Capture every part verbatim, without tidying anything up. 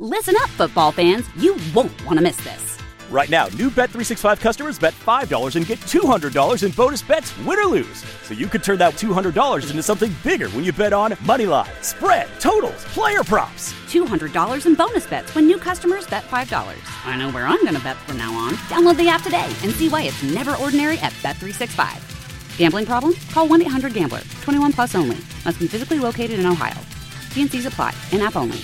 Listen up, football fans. You won't want to miss this. Right now, new Bet three sixty-five customers bet five dollars and get two hundred dollars in bonus bets, win or lose. So you could turn that two hundred dollars into something bigger when you bet on money line, spread, totals, player props. two hundred dollars in bonus bets when new customers bet five dollars. I know where I'm going to bet from now on. Download the app today and see why it's never ordinary at Bet three sixty-five. Gambling problem? Call one eight hundred gambler. twenty-one plus only. Must be physically located in Ohio. T and C's apply. In-app only.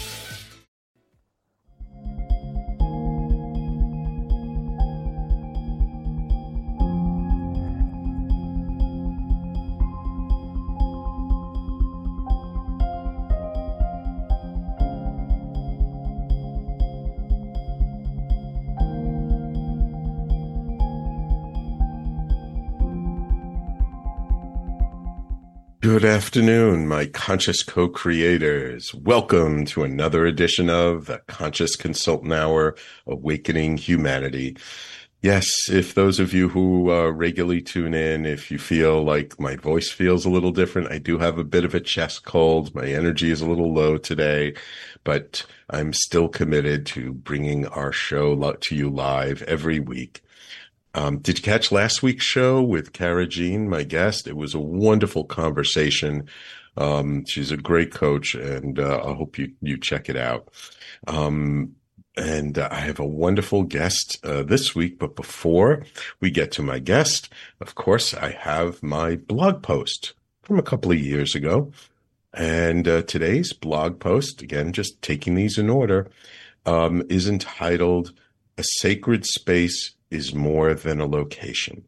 Good afternoon, my conscious co-creators. Welcome to another edition of the Conscious Consultant Hour, Awakening Humanity. Yes, if those of you who uh, regularly tune in, if you feel like my voice feels a little different, I do have a bit of a chest cold. My energy is a little low today, but I'm still committed to bringing our show to you live every week. Um, did you catch last week's show with Cara Jean, my guest? It was a wonderful conversation. Um, she's a great coach, and uh, I hope you, you check it out. Um, and uh, I have a wonderful guest uh, this week. But before we get to my guest, of course, I have my blog post from a couple of years ago. And uh, today's blog post, again, just taking these in order, um, is entitled "A Sacred Space is More Than a Location."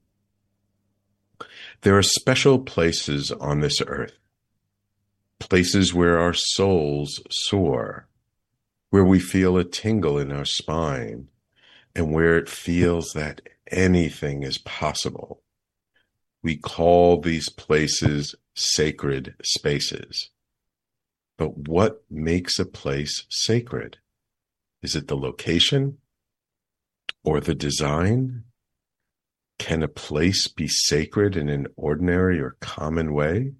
There are special places on this earth, places where our souls soar, where we feel a tingle in our spine, and where it feels that anything is possible. We call these places sacred spaces. But what makes a place sacred? Is it the location? Or the design? Can a place be sacred in an ordinary or common way?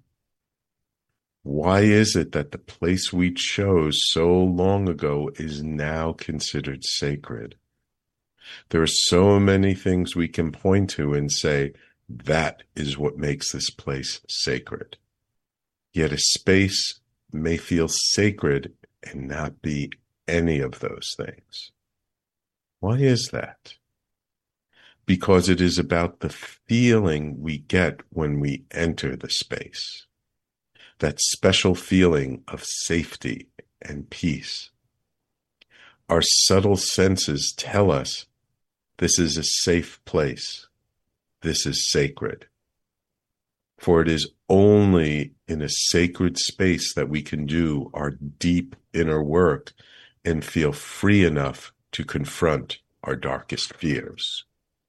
Why is it that the place we chose so long ago is now considered sacred? There are so many things we can point to and say, that is what makes this place sacred. Yet a space may feel sacred and not be any of those things. Why is that? Because it is about the feeling we get when we enter the space. That special feeling of safety and peace. Our subtle senses tell us this is a safe place. This is sacred. For it is only in a sacred space that we can do our deep inner work and feel free enough to confront our darkest fears.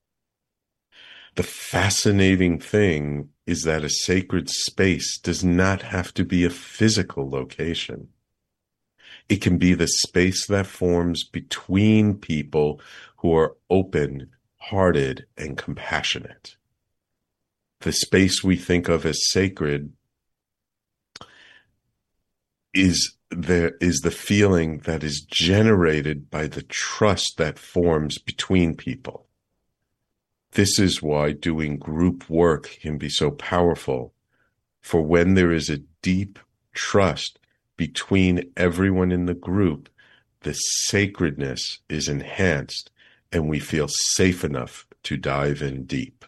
The fascinating thing is that a sacred space does not have to be a physical location. It can be the space that forms between people who are open-hearted and compassionate. The space we think of as sacred is there is the feeling that is generated by the trust that forms between people. This is why doing group work can be so powerful, for when there is a deep trust between everyone in the group, the sacredness is enhanced and we feel safe enough to dive in deep.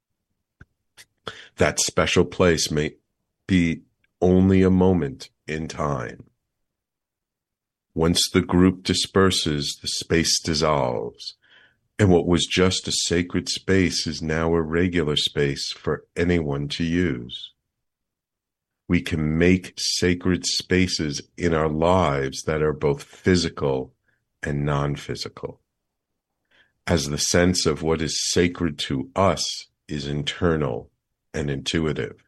That special place may be only a moment in time. Once the group disperses, the space dissolves, and what was just a sacred space is now a regular space for anyone to use. We can make sacred spaces in our lives that are both physical and non-physical, as the sense of what is sacred to us is internal and intuitive.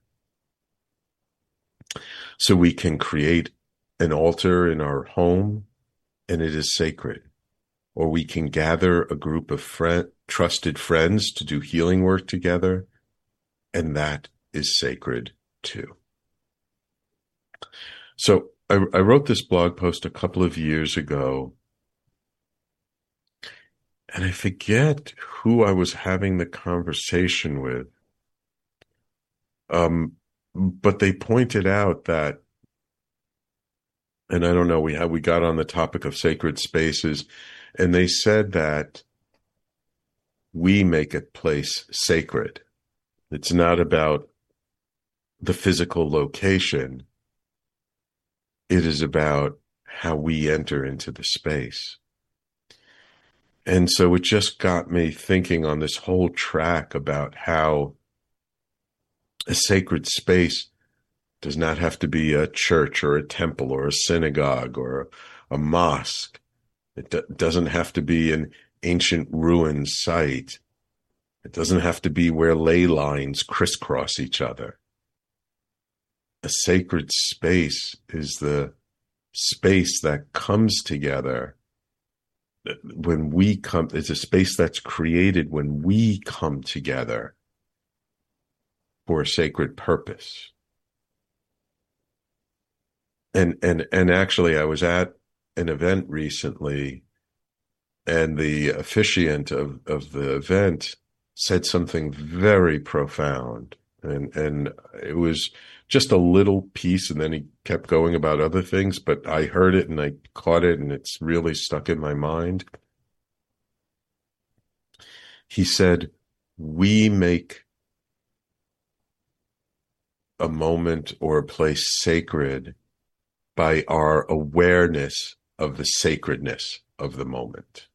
So we can create an altar in our home, and it is sacred. Or we can gather a group of friend, trusted friends to do healing work together, and that is sacred too. So I, I wrote this blog post a couple of years ago, and I forget who I was having the conversation with. Um, but they pointed out that, and I don't know, we had, we got on the topic of sacred spaces, and they said that we make a place sacred. It's not about the physical location. It is about how we enter into the space. And so it just got me thinking on this whole track about how a sacred space does not have to be a church or a temple or a synagogue or a mosque. It do- doesn't have to be an ancient ruin site. It doesn't have to be where ley lines crisscross each other. A sacred space is the space that comes together when we come. It's a space that's created when we come together for a sacred purpose. And and and actually, I was at an event recently, and the officiant of, of the event said something very profound. And and it was just a little piece, and then he kept going about other things, but I heard it and I caught it, and it's really stuck in my mind. He said, we make a moment or a place sacred by our awareness of the sacredness of the moment.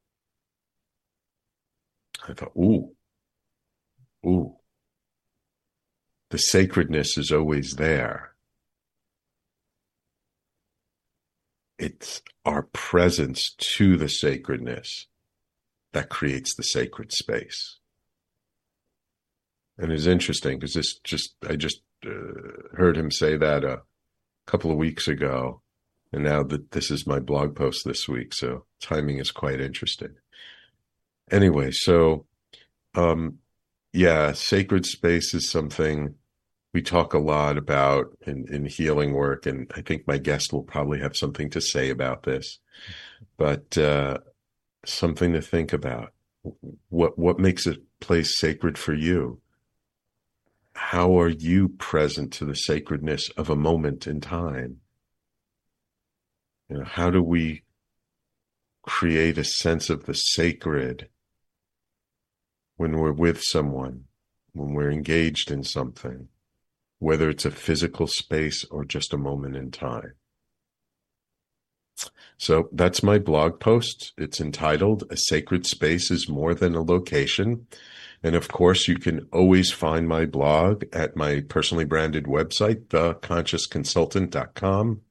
I thought, ooh, ooh. The sacredness is always there. It's our presence to the sacredness that creates the sacred space. And it's interesting because this just, I just uh, heard him say that a couple of weeks ago. And now that this is my blog post this week, so timing is quite interesting. Anyway, so, um, yeah, sacred space is something we talk a lot about in, in healing work, and I think my guest will probably have something to say about this, but uh, something to think about. What what makes a place sacred for you? How are you present to the sacredness of a moment in time? You know, how do we create a sense of the sacred when we're with someone, when we're engaged in something, whether it's a physical space or just a moment in time? So that's my blog post. It's entitled, A Sacred Space is More Than a Location. And of course, you can always find my blog at my personally branded website, the conscious consultant dot com.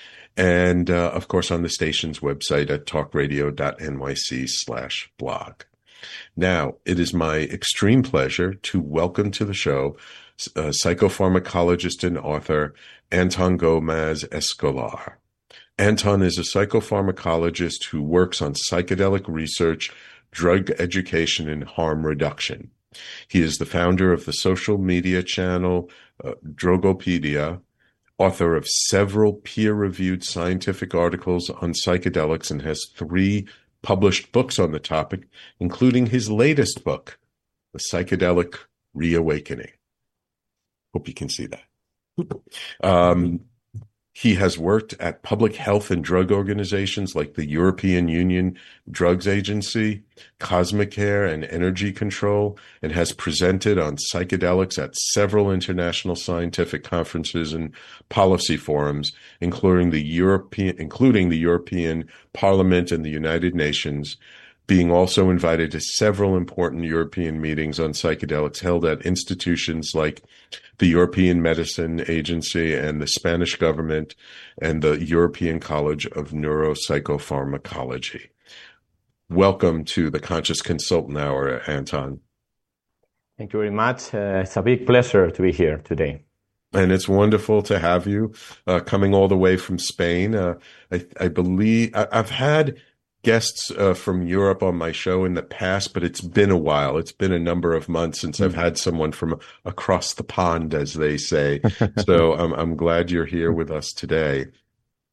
And uh, of course, on the station's website at talkradio.nyc slash blog. Now, it is my extreme pleasure to welcome to the show uh, psychopharmacologist and author Anton Gomez Escolar. Anton is a psychopharmacologist who works on psychedelic research, drug education, and harm reduction. He is the founder of the social media channel uh, Drogopedia, author of several peer-reviewed scientific articles on psychedelics, and has three published books on the topic, including his latest book, The Psychedelic Reawakening. Hope you can see that. Um, he has worked at public health and drug organizations like the European Union Drugs Agency, Cosmicare, and Energy Control, and has presented on psychedelics at several international scientific conferences and policy forums, including the European, including the European Parliament and the United Nations, being also invited to several important European meetings on psychedelics held at institutions like the European Medicine Agency and the Spanish government and the European College of Neuropsychopharmacology. Welcome to the Conscious Consultant Hour, Anton. Thank you very much. Uh, it's a big pleasure to be here today. And it's wonderful to have you uh, coming all the way from Spain. Uh, I, I believe I, I've had guests uh, from Europe on my show in the past, but it's been a while. It's been a number of months since mm-hmm. I've had someone from across the pond, as they say. So I'm, I'm glad you're here with us today.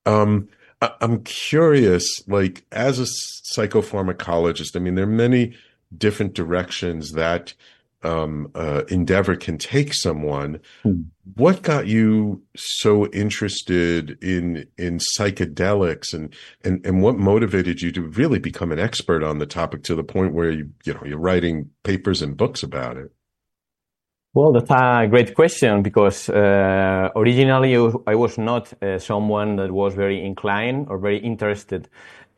Um, I, I'm curious, like as a psychopharmacologist, I mean, there are many different directions that um, uh, endeavor can take someone. Hmm. What got you so interested in in psychedelics, and, and and what motivated you to really become an expert on the topic to the point where you you know you're writing papers and books about it? Well, that's a great question, because uh, originally I was not uh, someone that was very inclined or very interested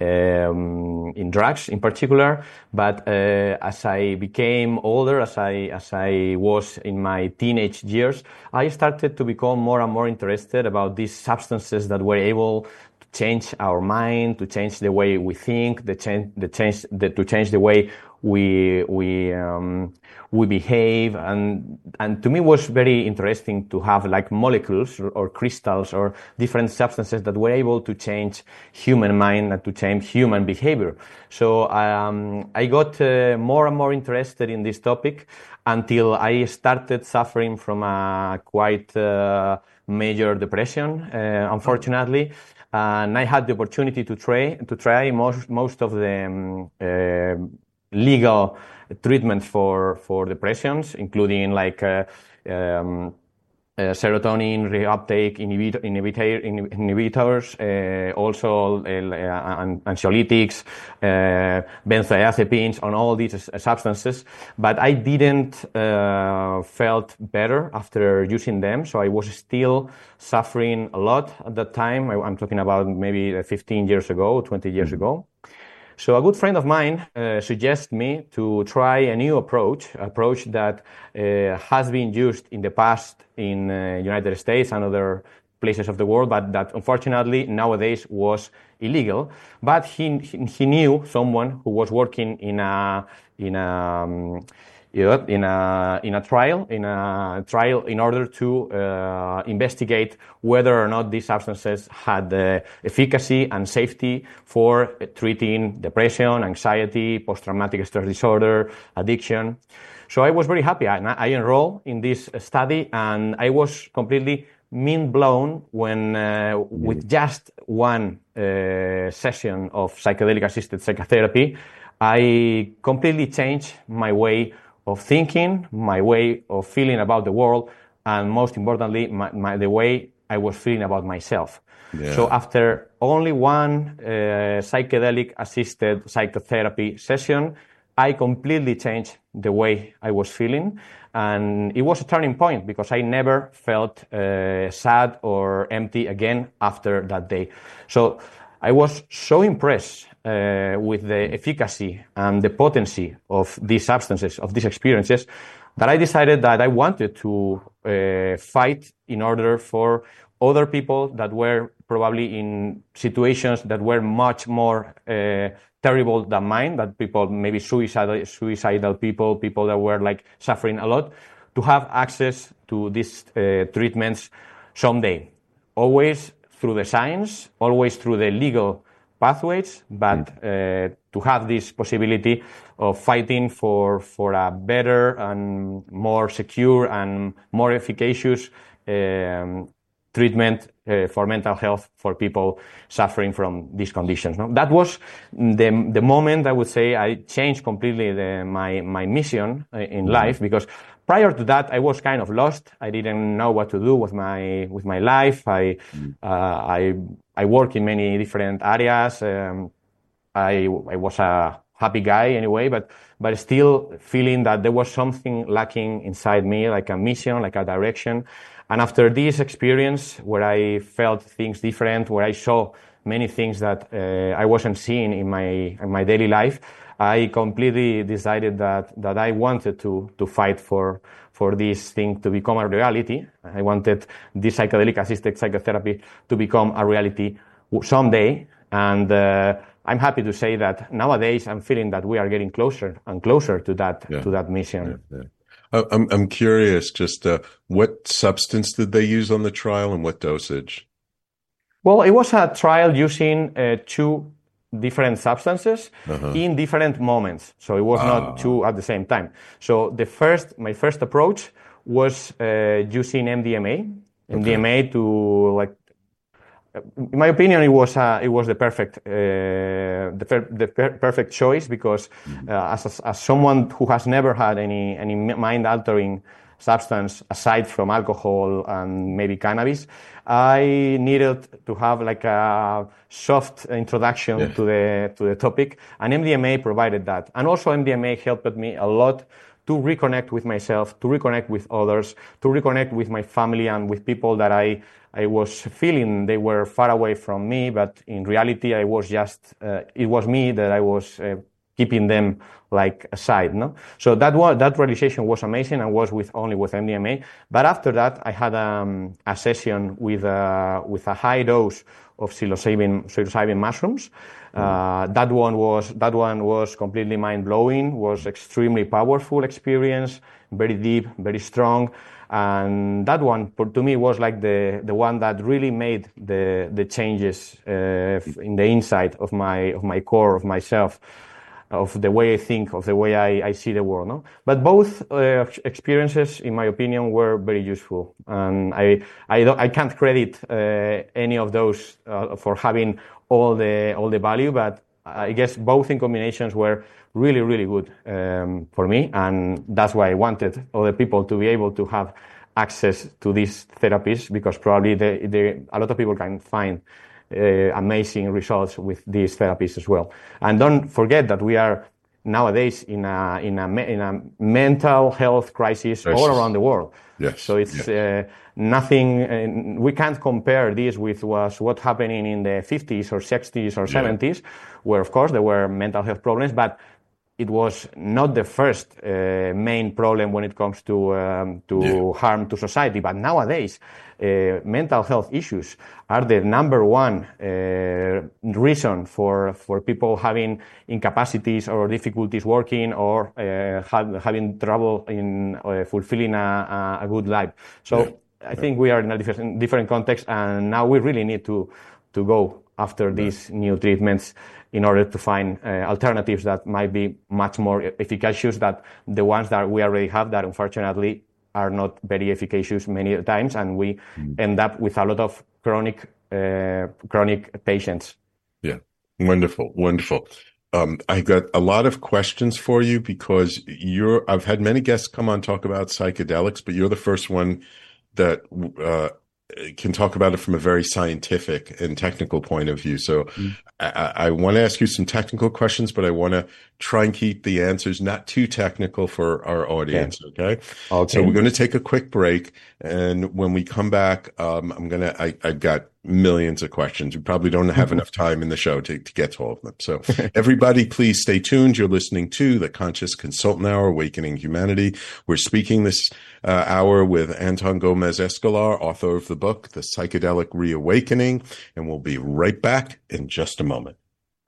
um, in drugs in particular. But uh, as I became older, as I as I was in my teenage years, I started to become more and more interested about these substances that were able to change our mind, to change the way we think, the change, the change, the, to change the way we we um, we behave, and and to me it was very interesting to have like molecules or, or crystals or different substances that were able to change human mind and to change human behavior. So um, I got uh, more and more interested in this topic until I started suffering from a quite uh, major depression, uh, unfortunately. And I had the opportunity to try to try most most of the um, uh, legal treatment for for depressions, including like uh, um, uh, serotonin reuptake inhibitor, inhibitor, inhibitors, uh, also uh, anxiolytics, uh, benzodiazepines, on all these substances. But I didn't uh, felt better after using them, so I was still suffering a lot at that time. I, I'm talking about maybe fifteen years ago, twenty years mm-hmm. ago. So a good friend of mine uh, suggested me to try a new approach, approach that uh, has been used in the past in uh, United States and other places of the world, but that unfortunately nowadays was illegal. But he he knew someone who was working in a in a um, in a in a trial in a trial in order to uh, investigate whether or not these substances had uh, efficacy and safety for treating depression, anxiety, post-traumatic stress disorder, addiction. So I was very happy. I, I enrolled in this study, and I was completely mind blown when uh, with just one uh, session of psychedelic assisted psychotherapy, I completely changed my way of thinking, my way of feeling about the world, and most importantly, my, my, the way I was feeling about myself. Yeah. So after only one uh, psychedelic-assisted psychotherapy session, I completely changed the way I was feeling, and it was a turning point because I never felt uh, sad or empty again after that day. So I was so impressed uh, with the efficacy and the potency of these substances, of these experiences, that I decided that I wanted to uh, fight in order for other people that were probably in situations that were much more uh, terrible than mine, that people, maybe suicidal, suicidal people, people that were like suffering a lot, to have access to these uh, treatments someday. Always through the science, always through the legal pathways, but uh, to have this possibility of fighting for for a better and more secure and more efficacious um, treatment uh, for mental health for people suffering from these conditions. No? That was the the moment I would say I changed completely the, my my mission in life, because prior to that, I was kind of lost. I didn't know what to do with my with my life. I uh, I I work in many different areas. Um, I I was a happy guy anyway, but but still feeling that there was something lacking inside me, like a mission, like a direction. And after this experience, where I felt things different, where I saw many things that uh, I wasn't seeing in my in my daily life, I completely decided that, that I wanted to, to fight for, for this thing to become a reality. I wanted this psychedelic assisted psychotherapy to become a reality someday. And, uh, I'm happy to say that nowadays I'm feeling that we are getting closer and closer to that, yeah. to that mission. Yeah, yeah. I'm, I'm curious, just, uh, what substance did they use on the trial and what dosage? Well, it was a trial using, uh, two different substances uh-huh. in different moments. So it was ah. not two at the same time. So the first, my first approach was uh, using M D M A, okay. M D M A to like in my opinion, it was uh, it was the perfect uh, the, per- the per- perfect choice because uh, as as someone who has never had any any mind altering substance aside from alcohol and maybe cannabis, I needed to have like a soft introduction yeah. to the to the topic, and M D M A provided that, and also M D M A helped me a lot to reconnect with myself, to reconnect with others, to reconnect with my family and with people that I I was feeling they were far away from me, but in reality, I was just, uh, it was me that I was uh, keeping them like aside, no? So that was, that realization was amazing and was with only with M D M A. But after that, I had um, a session with, uh, with a high dose of psilocybin, psilocybin mushrooms. Uh, that one was, that one was completely mind blowing, was extremely powerful experience, very deep, very strong. And that one, to me, was like the, the one that really made the, the changes, uh, in the inside of my, of my core, of myself, of the way I think, of the way I, I see the world, no? But both, uh, experiences, in my opinion, were very useful. And I, I don't, I can't credit, uh, any of those, uh, for having all the, all the value, but I guess both in combinations were really, really good um, for me, and that's why I wanted other people to be able to have access to these therapies, because probably they, they, a lot of people can find uh, amazing results with these therapies as well. And don't forget that we are nowadays in a in a in a mental health crisis yes. all around the world. Yes. So it's yes. uh, nothing. Uh, we can't compare this with was what happening in the fifties or sixties or seventies, yeah. where of course there were mental health problems, but it was not the first uh, main problem when it comes to um, to yeah. harm to society. But nowadays, uh, mental health issues are the number one uh, reason for for people having incapacities or difficulties working or uh, have, having trouble in uh, fulfilling a, a good life. So yeah. I think we are in a different different context, and now we really need to to go after these new treatments in order to find uh, alternatives that might be much more efficacious than the ones that we already have that unfortunately are not very efficacious many times, and we mm. end up with a lot of chronic uh, chronic patients. Yeah, wonderful, wonderful. Um, I got a lot of questions for you because you're, I've had many guests come on talk about psychedelics, but you're the first one that uh, can talk about it from a very scientific and technical point of view. So mm. I, I want to ask you some technical questions, but I want to try and keep the answers not too technical for our audience. Okay. Okay. okay. So we're going to take a quick break. And when we come back, um, I'm going to, I, I've got millions of questions. We probably don't have enough time in the show to, to get to all of them. So everybody, please stay tuned. You're listening to the Conscious Consultant Hour, Awakening Humanity. We're speaking this uh, hour with Anton Gomez Escolar, author of the book, The Psychedelic Reawakening. And we'll be right back in just a moment.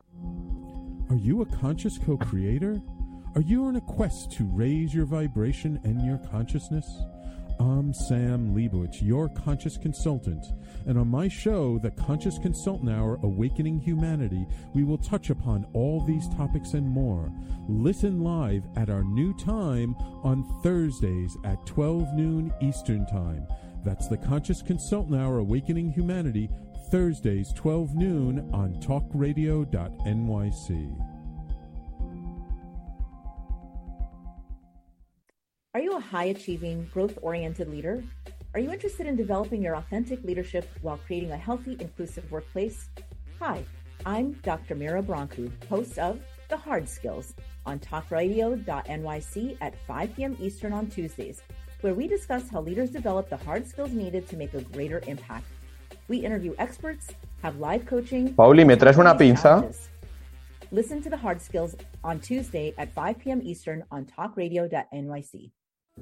Are you a conscious co-creator? Are you on a quest to raise your vibration and your consciousness? I'm Sam Leibowitz, your conscious consultant, and on my show, The Conscious Consultant Hour, Awakening Humanity, we will touch upon all these topics and more. Listen live at our new time on Thursdays at twelve noon Eastern Time. That's The Conscious Consultant Hour, Awakening Humanity, Thursdays, twelve noon on talk radio dot N Y C. Are you a high-achieving, growth-oriented leader? Are you interested in developing your authentic leadership while creating a healthy, inclusive workplace? Hi, I'm Doctor Mira Brancu, host of The Hard Skills on talk radio dot N Y C at five p.m. Eastern on Tuesdays, where we discuss how leaders develop the hard skills needed to make a greater impact. We interview experts, have live coaching. Pauli, ¿me traes una pinza? Listen to The Hard Skills on Tuesday at five p.m. Eastern on talk radio dot N Y C.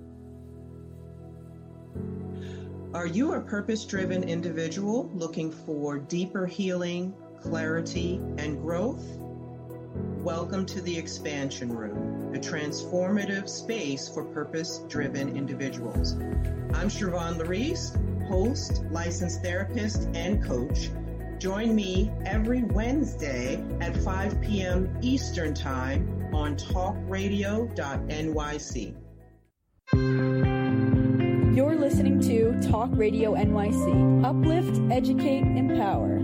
Are you a purpose-driven individual looking for deeper healing, clarity, and growth? Welcome to the Expansion Room, a transformative space for purpose-driven individuals. I'm Siobhan Larice, host, licensed therapist, and coach. Join me every Wednesday at five p.m. Eastern Time on talk radio dot N Y C. You're listening to Talk Radio N Y C. Uplift, educate, empower.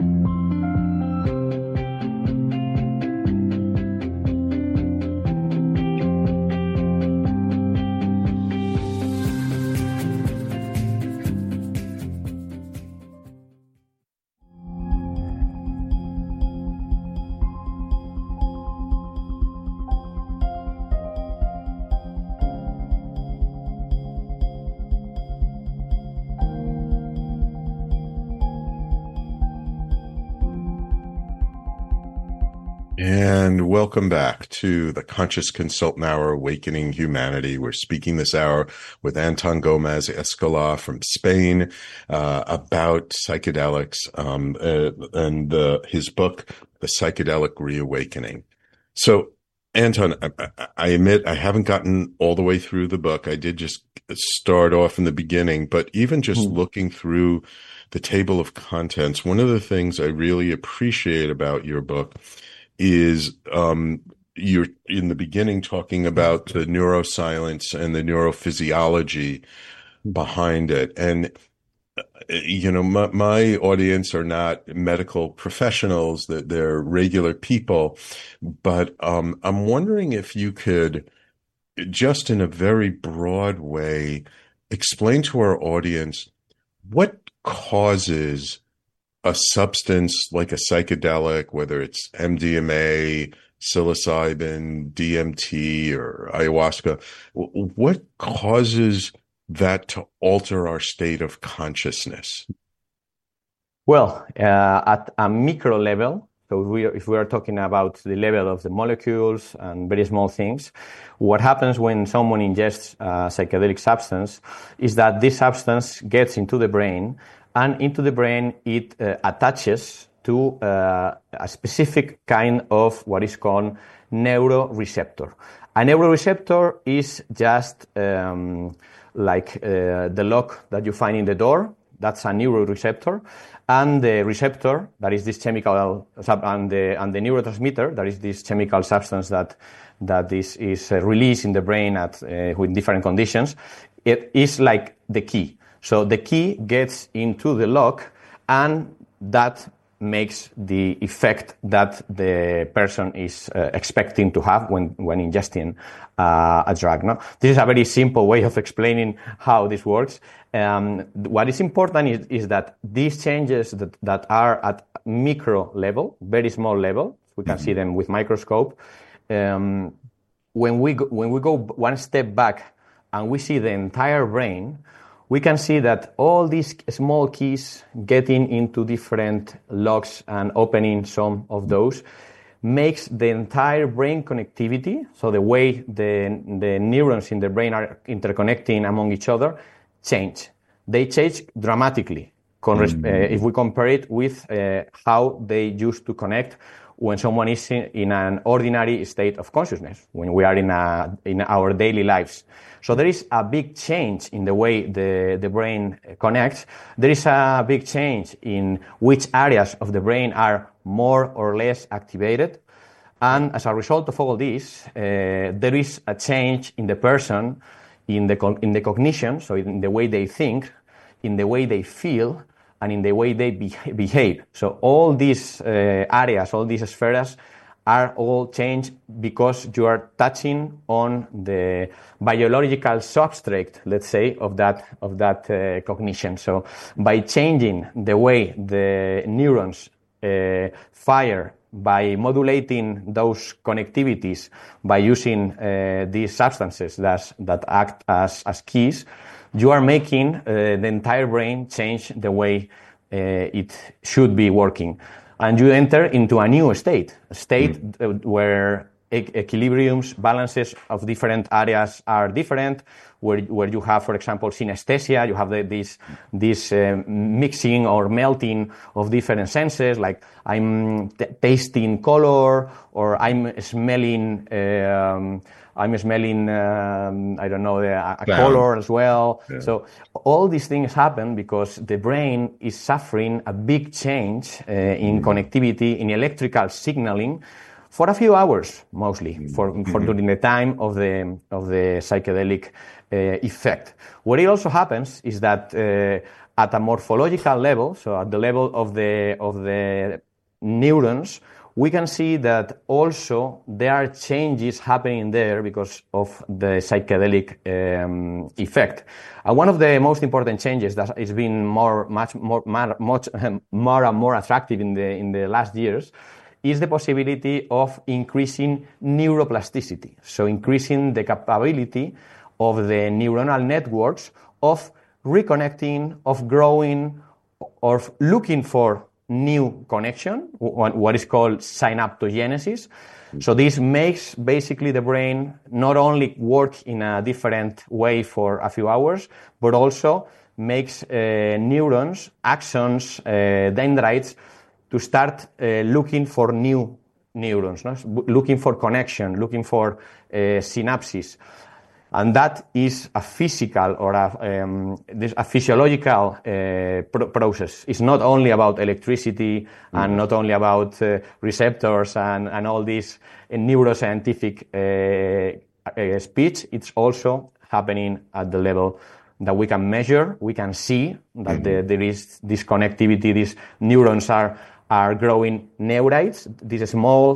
And welcome back to the Conscious Consultant Hour, Awakening Humanity. We're speaking this hour with Anton Gomez Escala from Spain uh, about psychedelics um, uh, and uh, his book, The Psychedelic Reawakening. So, Anton, I, I admit I haven't gotten all the way through the book. I did just start off in the beginning, but even just mm. looking through the table of contents, one of the things I really appreciate about your book is um, you're in the beginning talking about the neuroscience and the neurophysiology behind it. And, you know, my, my audience are not medical professionals, that they're regular people. But um, I'm wondering if you could, just in a very broad way, explain to our audience what causes a substance like a psychedelic, whether it's M D M A, psilocybin, D M T, or ayahuasca, what causes that to alter our state of consciousness? Well, uh, at a micro level, so if we, are, if we are talking about the level of the molecules and very small things, what happens when someone ingests a psychedelic substance is that this substance gets into the brain, and into the brain, it uh, attaches to uh, a specific kind of what is called neuroreceptor. A neuroreceptor is just um, like uh, the lock that you find in the door. That's a neuroreceptor. And the receptor, that is this chemical, and the, and the neurotransmitter, that is this chemical substance that, that is, is uh, released in the brain at, uh, with different conditions, it is like the key. So the key gets into the lock, and that makes the effect that the person is uh, expecting to have when, when ingesting uh, a drug. No? This is a very simple way of explaining how this works. Um, what is important is, is that these changes that, that are at micro level, very small level, we can mm-hmm. see them with microscope. Um, when we go, when we go one step back and we see the entire brain, we can see that all these small keys getting into different locks and opening some of those makes the entire brain connectivity, so the way the, the neurons in the brain are interconnecting among each other, change. They change dramatically mm-hmm. uh, if we compare it with uh, how they used to connect when someone is in, in an ordinary state of consciousness, when we are in, a, in our daily lives. So there is a big change in the way the, the brain connects. There is a big change in which areas of the brain are more or less activated. And as a result of all this, uh, there is a change in the person, in the, co- in the cognition, so in the way they think, in the way they feel, and in the way they be- behave. So all these uh, areas, all these spheres are all changed because you are touching on the biological substrate, let's say, of that of that uh, cognition. So by changing the way the neurons uh, fire, by modulating those connectivities, by using uh, these substances that that act as as keys, you are making uh, the entire brain change the way uh, it should be working. And you enter into a new state, a state mm. where e- equilibriums, balances of different areas are different, where where you have, for example, synesthesia, you have the, this this uh, mixing or melting of different senses, like I'm t- tasting color, or I'm smelling, uh, um, I'm smelling, um, I don't know, a, a color as well. Yeah. So all these things happen because the brain is suffering a big change uh, in mm. connectivity, in electrical signaling, for a few hours, mostly for, mm-hmm. for during the time of the of the psychedelic uh, effect. What it also happens is that uh, at a morphological level, so at the level of the of the neurons, we can see that also there are changes happening there because of the psychedelic um, effect. And one of the most important changes that has been more, much more, much more and more attractive in the in the last years is the possibility of increasing neuroplasticity. So increasing the capability of the neuronal networks of reconnecting, of growing, or looking for new connection, what is called synaptogenesis. So this makes basically the brain not only work in a different way for a few hours, but also makes uh, neurons, axons, uh, dendrites to start uh, looking for new neurons, no? Looking for connection, looking for uh, synapses. And that is a physical or a, um, a physiological uh, pro- process. It's not only about electricity mm-hmm. and not only about uh, receptors and, and all this uh, neuroscientific uh, uh, speech. It's also happening at the level that we can measure, we can see that mm-hmm. the, there is this connectivity, these neurons are are growing neurites, these small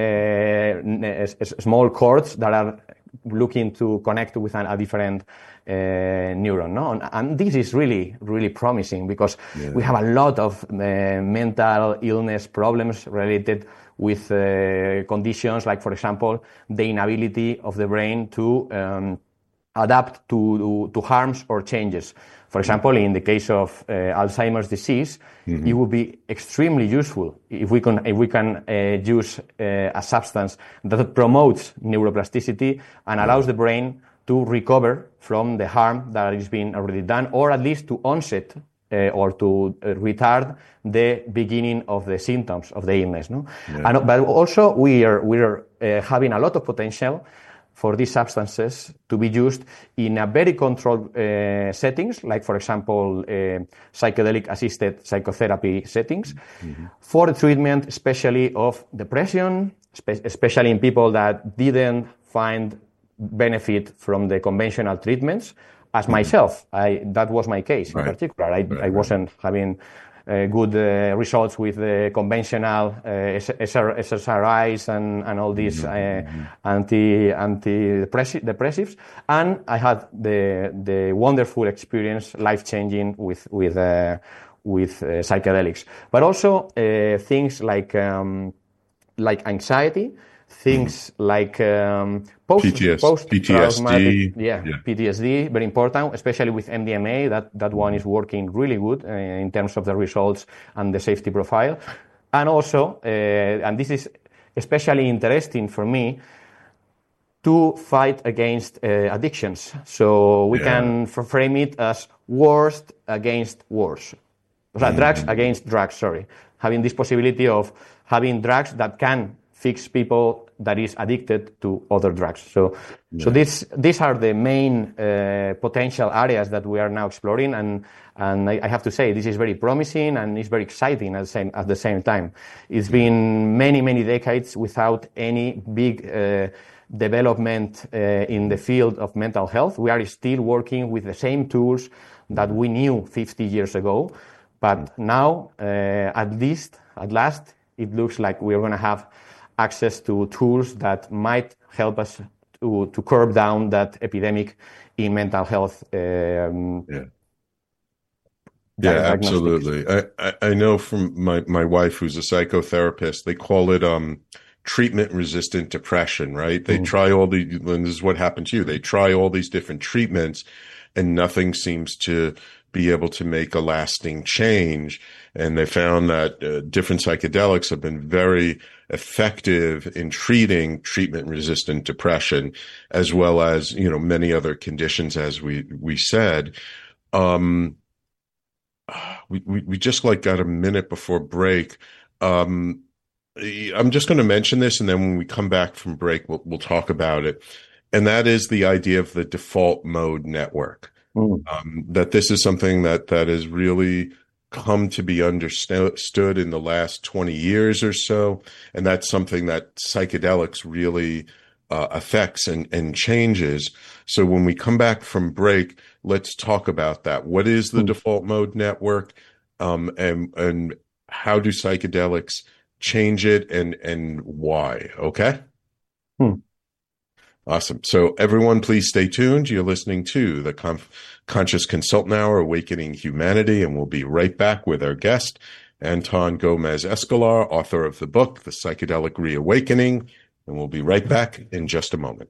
uh, small cords that are looking to connect with an, a different uh, neuron, no? And, and this is really, really promising because yeah. we have a lot of uh, mental illness problems related with uh, conditions like, for example, the inability of the brain to um, adapt to, to harms or changes. For example, in the case of uh, Alzheimer's disease, mm-hmm. it would be extremely useful if we can if we can uh, use uh, a substance that promotes neuroplasticity and allows the brain to recover from the harm that is being already done, or at least to onset uh, or to uh, retard the beginning of the symptoms of the illness. No, yeah. and, but also we are we are uh, having a lot of potential for these substances to be used in a very controlled uh, settings, like, for example, uh, psychedelic-assisted psychotherapy settings, mm-hmm. for the treatment, especially of depression, spe- especially in people that didn't find benefit from the conventional treatments, as mm-hmm. myself. I, that was my case right. in particular. I, right, I wasn't right. having Uh, good uh, results with the uh, conventional uh, S R Is and, and all these uh, mm-hmm. anti anti depressives, and I had the the wonderful experience, life changing with with uh, with uh, psychedelics, but also uh, things like um, like anxiety. Things mm. like um, post, P T S, post P T S D, yeah, yeah, P T S D, very important, especially with M D M A. That that one is working really good uh, in terms of the results and the safety profile. And also, uh, and this is especially interesting for me, to fight against uh, addictions. So we yeah. can f- frame it as worst against worse. Mm. Drugs against drugs, sorry. Having this possibility of having drugs that can fix people that is addicted to other drugs. So, yeah. so this, these are the main uh, potential areas that we are now exploring, and and I, I have to say this is very promising and it's very exciting at the same at the same time. It's been many many decades without any big uh, development uh, in the field of mental health. We are still working with the same tools that we knew fifty years ago, but now uh, at least at last it looks like we are going to have access to tools that might help us to, to curb down that epidemic in mental health. Um, yeah, yeah, absolutely. I, I, I know from my, my wife, who's a psychotherapist, they call it um, treatment-resistant depression, right? They mm-hmm. try all the, and this is what happened to you. They try all these different treatments, and nothing seems to be able to make a lasting change. And they found that uh, different psychedelics have been very effective in treating treatment-resistant depression, as well as, you know, many other conditions, as we, we said. Um, we, we, we just like got a minute before break. Um, I'm just going to mention this, and then when we come back from break, we'll, we'll talk about it. And that is the idea of the default mode network. Mm. Um, that this is something that, that is really come to be understood in the last twenty years or so. And that's something that psychedelics really uh, affects and, and changes. So when we come back from break, let's talk about that. What is the mm. default mode network? Um, and, and how do psychedelics change it, and, and why? Okay. Hmm. Awesome. So everyone, please stay tuned. You're listening to the Conf- Conscious Consultant Hour, Awakening Humanity, and we'll be right back with our guest, Anton Gomez Escolar, author of the book, The Psychedelic Reawakening, and we'll be right back in just a moment.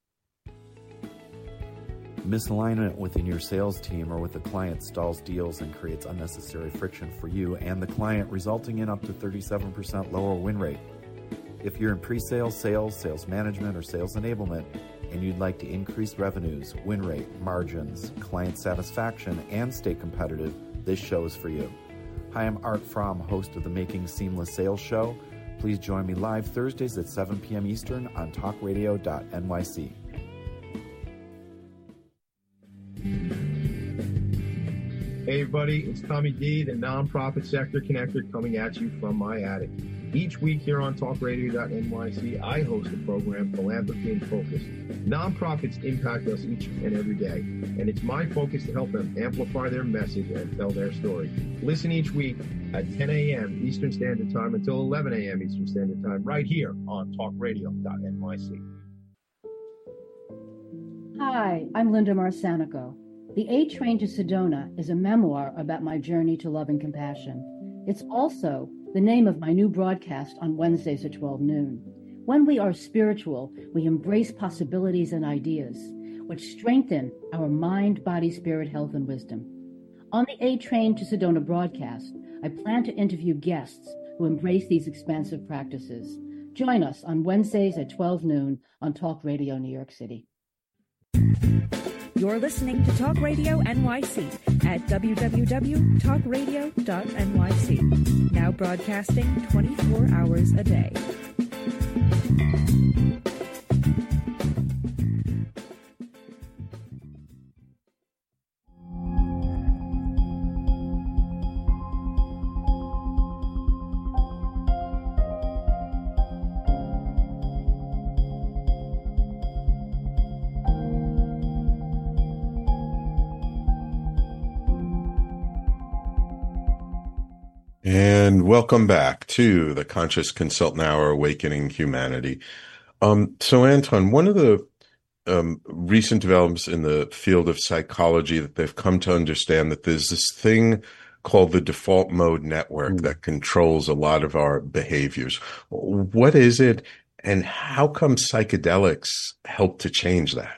Misalignment within your sales team or with a client stalls deals and creates unnecessary friction for you and the client, resulting in up to thirty-seven percent lower win rate. If you're in pre-sales, sales, sales management, or sales enablement, and you'd like to increase revenues, win rate, margins, client satisfaction, and stay competitive, this show is for you. Hi, I'm Art Fromm, host of the Making Seamless Sales Show. Please join me live Thursdays at seven p.m. Eastern on talk radio dot N Y C. Hey everybody, it's Tommy D, the Nonprofit Sector Connector, coming at you from my attic. Each week here on talk radio dot N Y C, I host the program Philanthropy in Focus. Nonprofits impact us each and every day, and it's my focus to help them amplify their message and tell their story. Listen each week at ten a.m. Eastern Standard Time until eleven a.m. Eastern Standard Time, right here on talk radio dot N Y C. Hi, I'm Linda Marcanico. The A Train to Sedona is a memoir about my journey to love and compassion. It's also the name of my new broadcast on Wednesdays at twelve noon. When we are spiritual, we embrace possibilities and ideas, which strengthen our mind, body, spirit, health, and wisdom. On the A Train to Sedona broadcast, I plan to interview guests who embrace these expansive practices. Join us on Wednesdays at twelve noon on Talk Radio New York City. You're listening to Talk Radio N Y C at w w w dot talk radio dot N Y C. Now broadcasting twenty-four hours a day. And welcome back to the Conscious Consultant Hour, Awakening Humanity. Um, so, Anton, one of the um, recent developments in the field of psychology that they've come to understand that there's this thing called the default mode network that controls a lot of our behaviors. What is it, and how come psychedelics help to change that?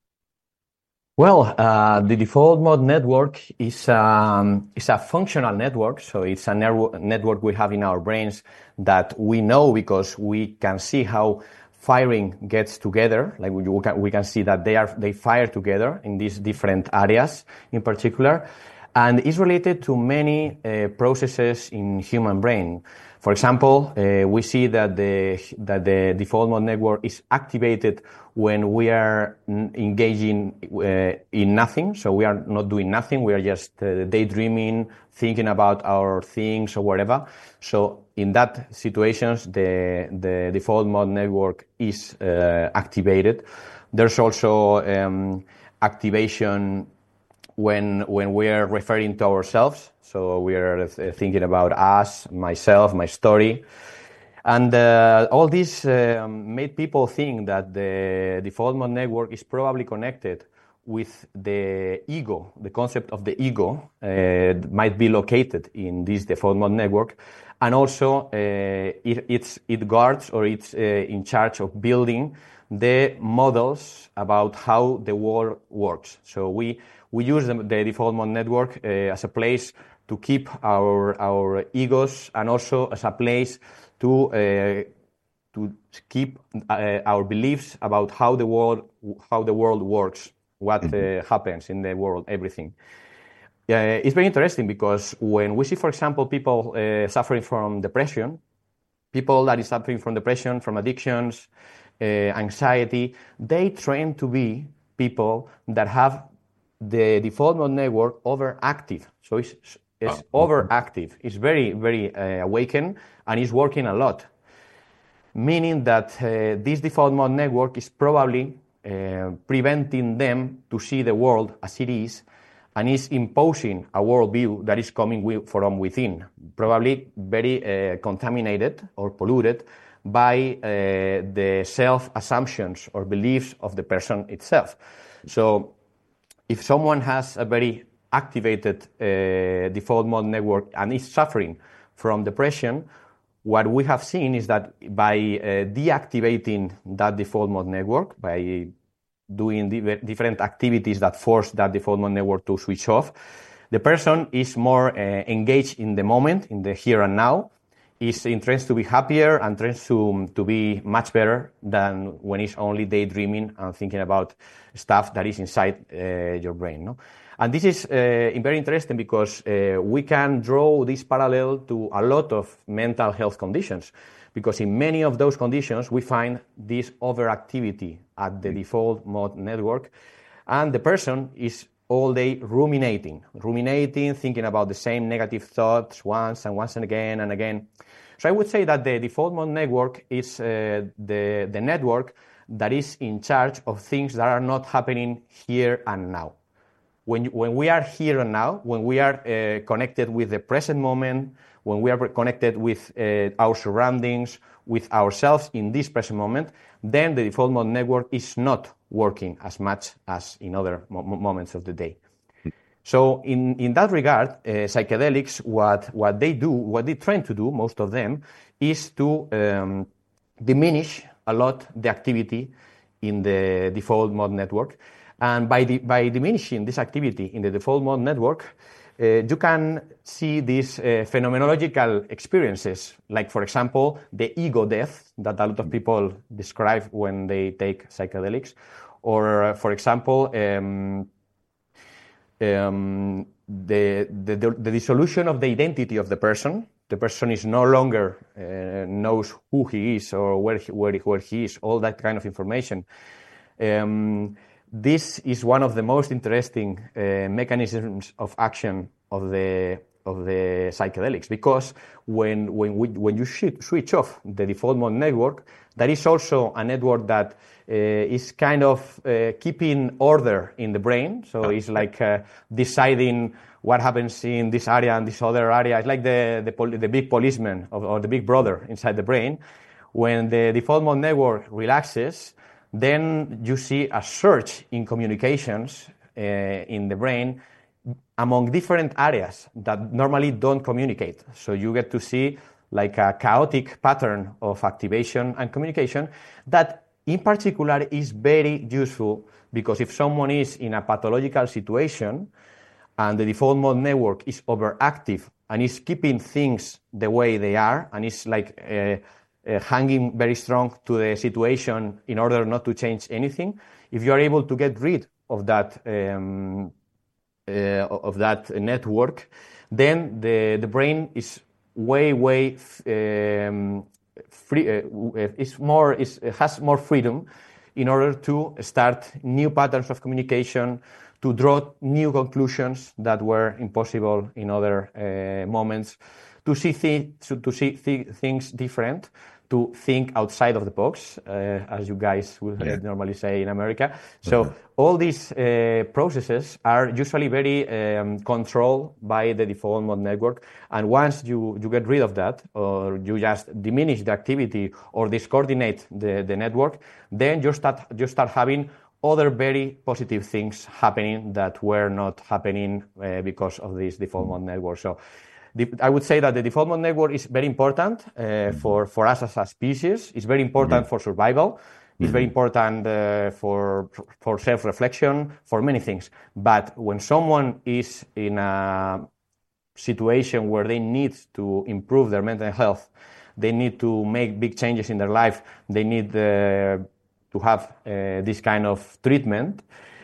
Well, uh, the default mode network is, um, is a functional network. So it's a network, network we have in our brains that we know because we can see how firing gets together. Like we, we, can, we can see that they are, they fire together in these different areas in particular. And it's related to many uh, processes in human brain. For example, uh, we see that the, that the default mode network is activated when we are engaging uh, in nothing. So we are not doing nothing. We are just uh, daydreaming, thinking about our things or whatever. So in that situations, the, the default mode network is uh, activated. There's also um, activation when, when we are referring to ourselves. So we are thinking about us, myself, my story. And uh, all this uh, made people think that the default mode network is probably connected with the ego. The concept of the ego uh, might be located in this default mode network. And also uh, it, it's, it guards or it's uh, in charge of building the models about how the world works. So we, we use the, the default mode network uh, as a place to keep our, our egos and also as a place to uh, to keep uh, our beliefs about how the world how the world works, what uh, happens in the world, everything. Uh, it's very interesting because when we see, for example, people uh, suffering from depression, people that is suffering from depression, from addictions, uh, anxiety, they tend to be people that have the default mode network overactive. So it's is oh. overactive. It's very, very uh, awakened and is working a lot. Meaning that uh, this default mode network is probably uh, preventing them to see the world as it is and is imposing a worldview that is coming with, from within, probably very uh, contaminated or polluted by uh, the self-assumptions or beliefs of the person itself. So if someone has a very activated uh, default mode network and is suffering from depression, what we have seen is that by uh, deactivating that default mode network, by doing di- different activities that force that default mode network to switch off, the person is more uh, engaged in the moment, in the here and now, is tends to be happier and tends to, to be much better than when it's only daydreaming and thinking about stuff that is inside uh, your brain. No? And this is uh, very interesting because uh, we can draw this parallel to a lot of mental health conditions, because in many of those conditions we find this overactivity at the default mode network, and the person is all day ruminating, ruminating, thinking about the same negative thoughts once and once and again and again. So I would say that the default mode network is uh, the, the network that is in charge of things that are not happening here and now. When, when we are here and now, when we are uh, connected with the present moment, when we are connected with uh, our surroundings, with ourselves in this present moment, then the default mode network is not working as much as in other mo- moments of the day. So in, in that regard, uh, psychedelics, what, what they do, what they try to do, most of them, is to um, diminish a lot the activity in the default mode network. And by, the, by diminishing this activity in the default mode network, uh, you can see these uh, phenomenological experiences, like, for example, the ego death that a lot of people describe when they take psychedelics, or, uh, for example, um, um, the, the, the dissolution of the identity of the person. The person is no longer uh, knows who he is or where he, where, where he is, all that kind of information. Um, This is one of the most interesting uh, mechanisms of action of the of the psychedelics, because when when we, when you switch off the default mode network, that is also a network that uh, is kind of uh, keeping order in the brain. So it's like uh, deciding what happens in this area and this other area. It's like the the, pol- the big policeman of, or the big brother inside the brain. When the default mode network relaxes, then you see a surge in communications uh, in the brain among different areas that normally don't communicate. So you get to see like a chaotic pattern of activation and communication that in particular is very useful, because if someone is in a pathological situation and the default mode network is overactive and is keeping things the way they are and is like uh, Uh, hanging very strong to the situation in order not to change anything, if you are able to get rid of that um, uh, of that network, then the the brain is way way um, free. Uh, is more is has more freedom in order to start new patterns of communication, to draw new conclusions that were impossible in other uh, moments, to see th- to see th- things different, to think outside of the box, uh, as you guys would yeah. normally say in America. So uh-huh. all these uh, processes are usually very um, controlled by the default mode network. And once you, you get rid of that, or you just diminish the activity or discoordinate the, the network, then you start, you start having other very positive things happening that were not happening uh, because of this default mode network. So I would say that the default mode network is very important uh, for, for us as a species. It's very important mm-hmm. for survival. It's mm-hmm. very important uh, for for self-reflection, for many things. But when someone is in a situation where they need to improve their mental health, they need to make big changes in their life, they need uh, to have uh, this kind of treatment,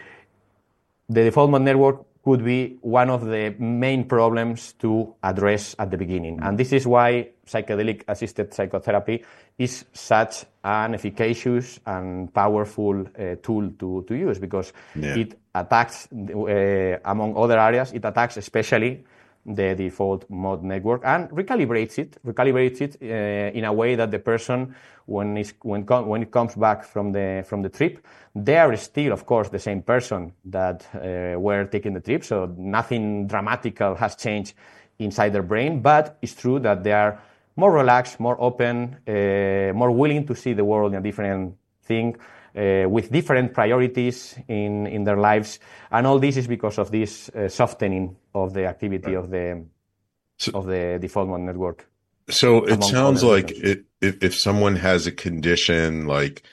the default mode network could be one of the main problems to address at the beginning. And this is why psychedelic-assisted psychotherapy is such an efficacious and powerful uh, tool to, to use, because yeah. it attacks, uh, among other areas, it attacks especially the default mode network and recalibrates it, recalibrates it uh, in a way that the person, when is when com- when it comes back from the from the trip, they are still, of course, the same person that uh, were taking the trip. So nothing dramatical has changed inside their brain, but it's true that they are more relaxed, more open, uh, more willing to see the world in a different thing, uh, with different priorities in, in their lives. And all this is because of this uh, softening of the activity right. of the so, of the default mode network. So it sounds like it, if, if someone has a condition like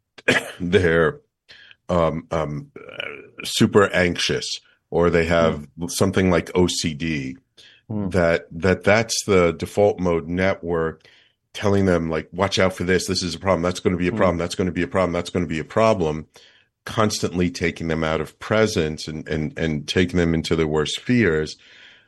they're um, um, super anxious, or they have mm. something like O C D, Mm. that that that's the default mode network telling them, like, watch out for this, this is a problem, that's going to be a problem, mm. that's going to be a problem, that's going to be a problem, constantly taking them out of presence and, and, and taking them into their worst fears.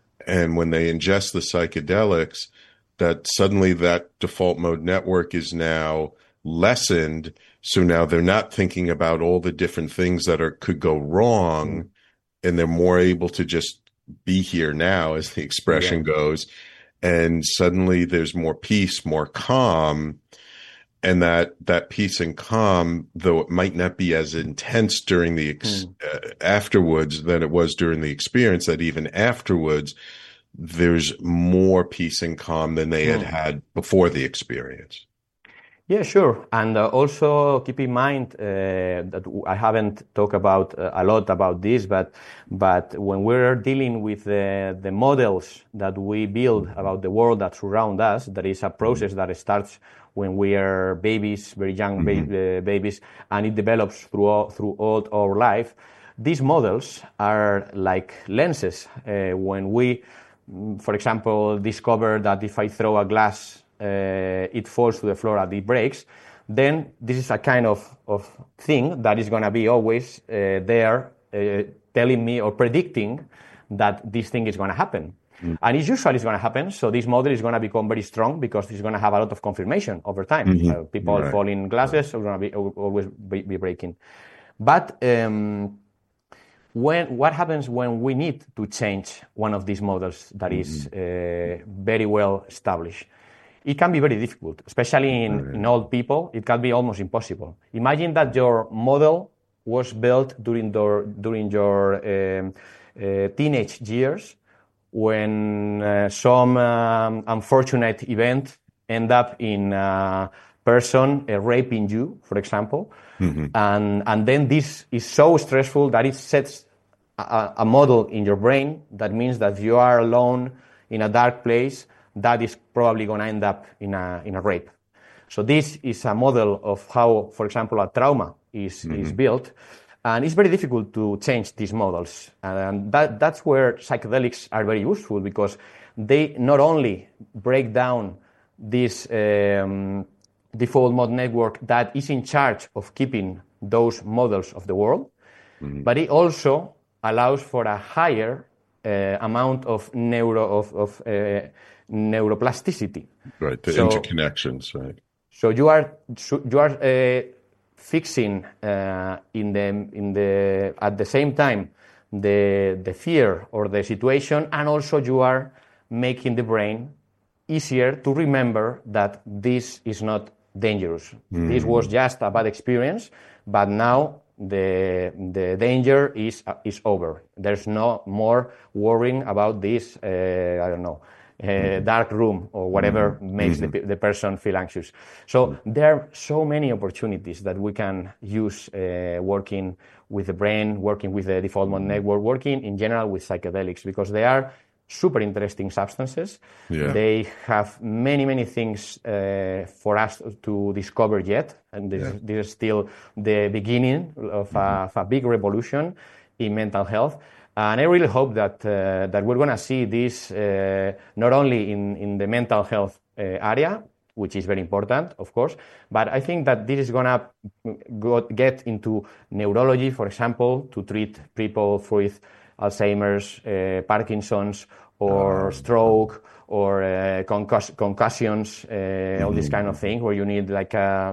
And when they ingest the psychedelics, that suddenly that default mode network is now lessened. So now they're not thinking about all the different things that are could go wrong, mm. and they're more able to just be here now, as the expression yeah. goes, and suddenly there's more peace, more calm, and that that peace and calm, though it might not be as intense during the ex- mm. uh, afterwards than it was during the experience, that even afterwards there's more peace and calm than they mm. had had before the experience. Yeah, sure. And uh, also keep in mind uh, that I haven't talked about uh, a lot about this, but but when we're dealing with the, the models that we build about the world that surrounds us, that is a process that starts when we are babies, very young mm-hmm. ba- uh, babies, and it develops throughout, throughout our life. These models are like lenses. Uh, when we, for example, discover that if I throw a glass, Uh, it falls to the floor and it breaks, then this is a kind of, of thing that is going to be always uh, there uh, telling me or predicting that this thing is going to happen. Mm. And it's usually it's going to happen, so this model is going to become very strong because it's going to have a lot of confirmation over time. Mm-hmm. Uh, people right. falling glasses are going to be always be, be breaking. But um, when what happens when we need to change one of these models that mm-hmm. is uh, very well established? It can be very difficult, especially in, in old people. It can be almost impossible. Imagine that your model was built during your, during your um, uh, teenage years, when uh, some um, unfortunate event end up in a person uh, raping you, for example, mm-hmm. and and then this is so stressful that it sets a, a model in your brain that means that you are alone in a dark place. That is probably going to end up in a in a rape. So this is a model of how, for example, a trauma is mm-hmm. is built, and it's very difficult to change these models. And that that's where psychedelics are very useful, because they not only break down this um, default mode network that is in charge of keeping those models of the world, mm-hmm. but it also allows for a higher uh, amount of neuro of, of uh, neuroplasticity. Right, the so, interconnections, right. So you are you are uh, fixing uh, in the in the at the same time the the fear or the situation, and also you are making the brain easier to remember that this is not dangerous. Mm. This was just a bad experience, but now the the danger is uh, is over. There's no more worrying about this. Uh, I don't know. Uh, dark room or whatever mm-hmm. makes mm-hmm. the, the person feel anxious. So mm-hmm. there are so many opportunities that we can use uh, working with the brain, working with the default mode network, working in general with psychedelics, because they are super interesting substances. Yeah. They have many, many things uh, for us to discover yet, and this, yeah. this is still the beginning of, mm-hmm. a, of a big revolution in mental health. And I really hope that uh, that we're going to see this uh, not only in, in the mental health uh, area, which is very important, of course, but I think that this is going to get into neurology, for example, to treat people with Alzheimer's, uh, Parkinson's, or oh. stroke, or uh, concuss- concussions, uh, mm-hmm. all this kind of thing, where you need like a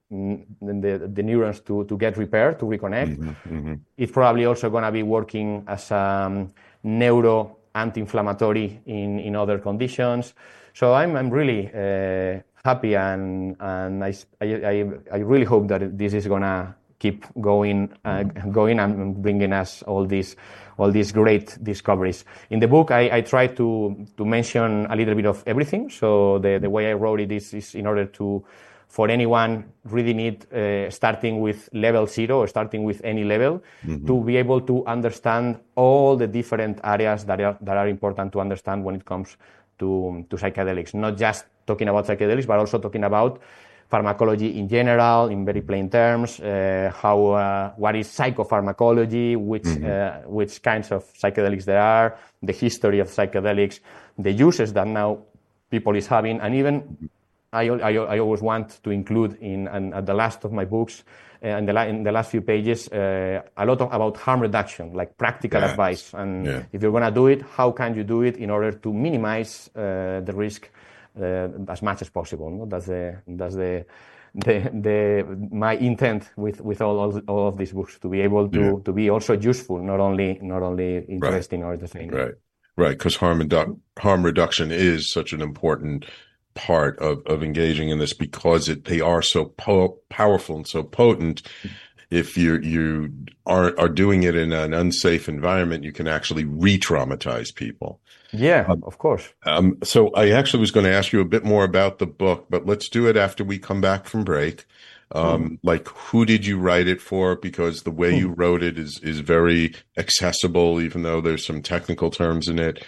The, the neurons to, to get repaired, to reconnect. Mm-hmm, mm-hmm. It's probably also going to be working as a um, neuro anti-inflammatory in, in other conditions. So I'm I'm really uh, happy, and and I, I I really hope that this is gonna keep going uh, going and bringing us all these all these great discoveries. In the book, I, I try to to mention a little bit of everything. So the the way I wrote it is is in order to, for anyone really need uh, starting with level zero or starting with any level, mm-hmm. to be able to understand all the different areas that are that are important to understand when it comes to to psychedelics. Not just talking about psychedelics, but also talking about pharmacology in general, in very plain terms, uh, how uh, what is psychopharmacology, which mm-hmm. uh, which kinds of psychedelics there are, the history of psychedelics, the uses that now people is having, and even I I, I always want to include in and at the last of my books, uh, in the la- in the last few pages, uh, a lot of, about harm reduction, like practical yes. advice, and yeah. if you're gonna do it, how can you do it in order to minimize uh, the risk Uh, as much as possible. No? That's the that's the the, the my intent with with all, all all of these books, to be able to yeah. to be also useful, not only not only interesting right. or entertaining. Right, right. Because harm redu- harm reduction is such an important part of of engaging in this, because it they are so po- powerful and so potent. If you you are are doing it in an unsafe environment, you can actually re-traumatize people. Yeah, um, of course. Um, so I actually was going to ask you a bit more about the book, but let's do it after we come back from break. Um, mm. Like, who did you write it for? Because the way mm. you wrote it is is very accessible, even though there's some technical terms in it.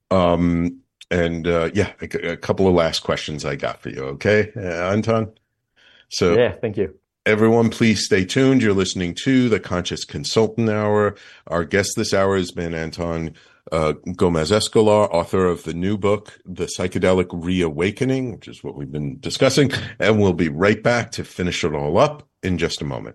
Um, and uh, yeah, a, a couple of last questions I got for you. Okay, uh, Anton? So yeah, thank you. Everyone, please stay tuned. You're listening to the Conscious Consultant Hour. Our guest this hour has been Anton uh, Gomez Escolar, author of the new book, The Psychedelic Reawakening, which is what we've been discussing. And we'll be right back to finish it all up in just a moment.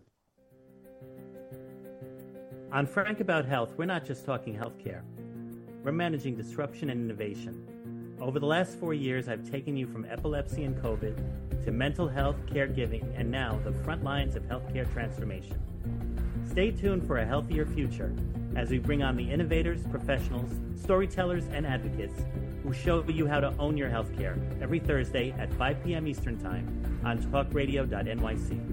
On Frank About Health, we're not just talking healthcare. We're managing disruption and innovation. Over the last four years, I've taken you from epilepsy and COVID to mental health, caregiving, and now the front lines of healthcare transformation. Stay tuned for a healthier future as we bring on the innovators, professionals, storytellers, and advocates who show you how to own your healthcare every Thursday at five p.m. Eastern Time on talk radio dot n y c.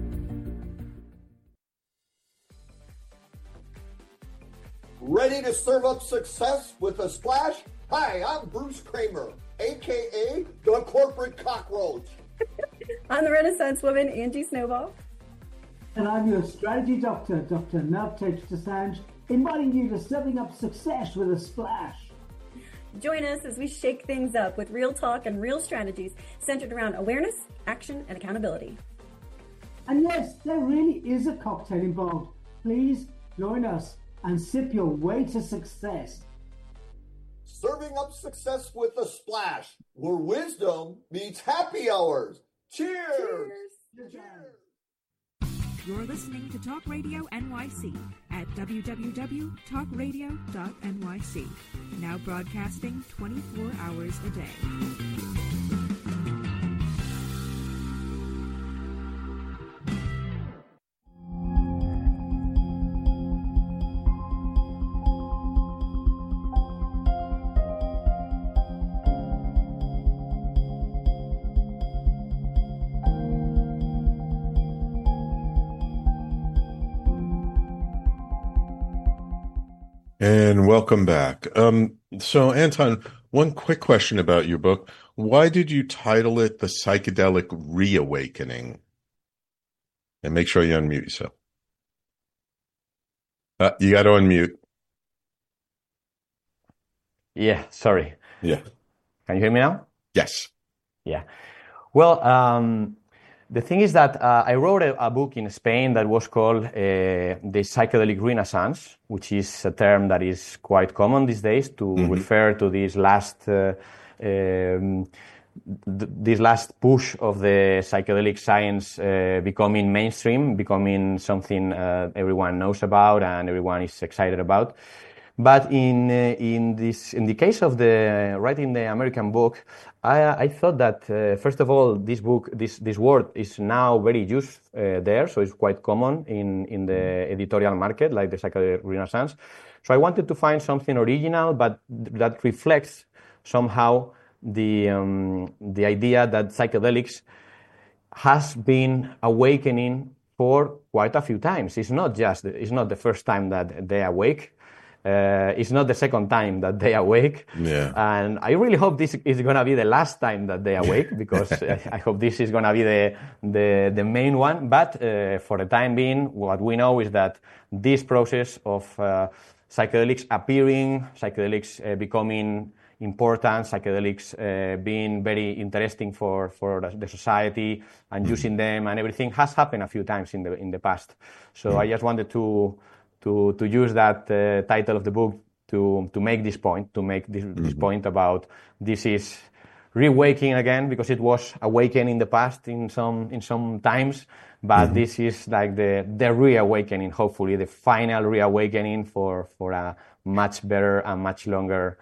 Ready to serve up success with a splash? Hi, I'm Bruce Kramer, a k a the Corporate Cockroach. I'm the Renaissance woman, Angie Snowball. And I'm your strategy doctor, Doctor Navtej Desange, inviting you to serving up success with a splash. Join us as we shake things up with real talk and real strategies centered around awareness, action, and accountability. And yes, there really is a cocktail involved. Please join us and sip your way to success. Serving up success with a splash, where wisdom meets happy hours. Cheers! Cheers! Cheers. You're listening to Talk Radio N Y C at w w w dot talk radio dot n y c. Now broadcasting twenty-four hours a day. And welcome back. Um, so, Anton, one quick question about your book. Why did you title it The Psychedelic Reawakening? And make sure you unmute yourself. Uh, you got to unmute. Yeah, sorry. Yeah. Can you hear me now? Yes. Yeah. Well, um, the thing is that uh, I wrote a, a book in Spain that was called uh, The Psychedelic Renaissance, which is a term that is quite common these days to mm-hmm. refer to this last uh, um, th- this last push of the psychedelic science uh, becoming mainstream, becoming something uh, everyone knows about and everyone is excited about. But in uh, in this in the case of the writing the American book, I, I thought that uh, first of all, this book, this this word is now very used uh, there, so it's quite common in in the editorial market, like the psychedelic renaissance. So I wanted to find something original, but that reflects somehow the um, the idea that psychedelics has been awakening for quite a few times. It's not just it's not the first time that they awake. Uh, it's not the second time that they awake. Yeah. And I really hope this is going to be the last time that they awake, because I hope this is going to be the, the, the main one. But uh, for the time being, what we know is that this process of uh, psychedelics appearing, psychedelics uh, becoming important, psychedelics uh, being very interesting for, for the, the society and using them and everything has happened a few times in the, in the past. So I just wanted to to to use that uh, title of the book to to make this point, to make this, mm-hmm. this point about this is reawakening again, because it was awakened in the past in some in some times, but mm-hmm. this is like the the reawakening, hopefully the final reawakening for for a much better and much longer